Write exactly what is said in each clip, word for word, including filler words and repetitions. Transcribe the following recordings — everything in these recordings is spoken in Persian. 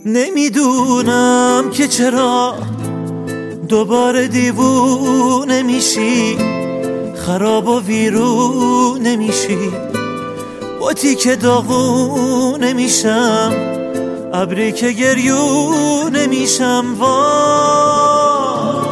نمیدونم که چرا دوباره دیوونه میشی، خراب و ویرونه میشی، بوتی که داغونه میشم، ابری که گریونه میشم. وای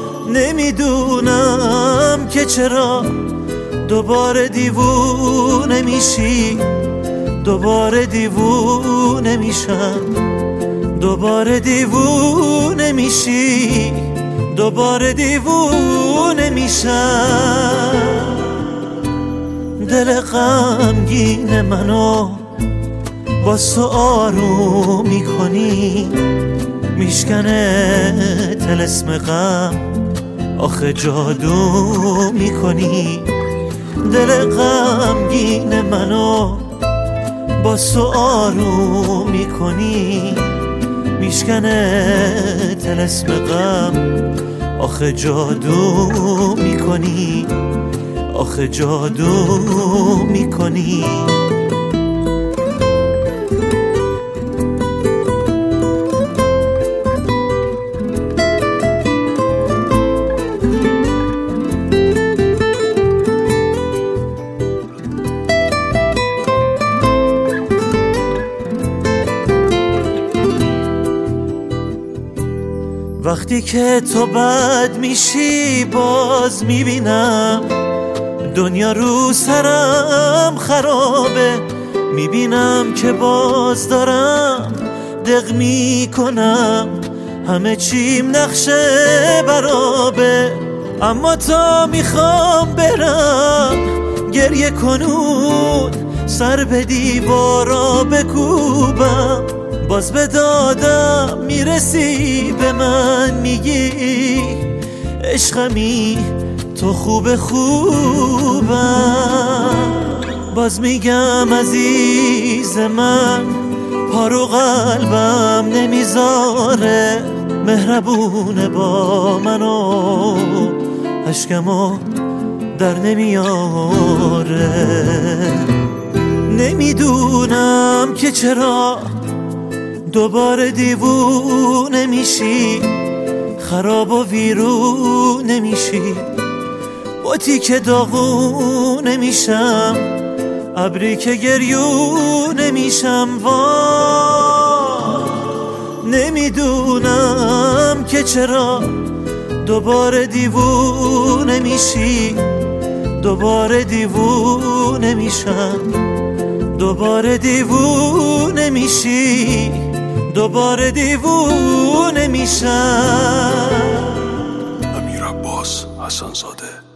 نمیدونم که چرا دوباره دیوونه میشی، دوباره دیوونه میشم، دوباره دیوونه میشی، دوباره دیوونه میشم. دل غمگین منو با تو آروم میکنی، میشکنه طلسم غم، آخه جادو میکنی. دل غمگین منو با تو آروم میکنی، میشکنه طلسم غم، آخه جادو میکنی، آخه جادو میکنی. وقتی که تو بد میشی باز میبینم دنیا رو سرم خرابه، میبینم که باز دارم دق میکنم، همه چیم نقشه برابه. اما تا میخوام برم گریه کنون، سر به دیوارا بکوبم، باز به دادم میرسی، به من میگی عشقمی تو خوب خوبم. باز میگم عزیز من پارو قلبم نمیذاره، مهربونه با منو اشکمو در نمیاره. نمیدونم که چرا دوباره دیوونه میشی، خراب و ویرونه میشی، بوتی که داغونه میشم، ابری که گریونه میشم. وای نمیدونم که چرا دوباره دیوونه میشی، دوباره دیوونه میشم، دوباره دیوونه میشی، دوباره دیوونه میشم. امیر عباس حسن زاده.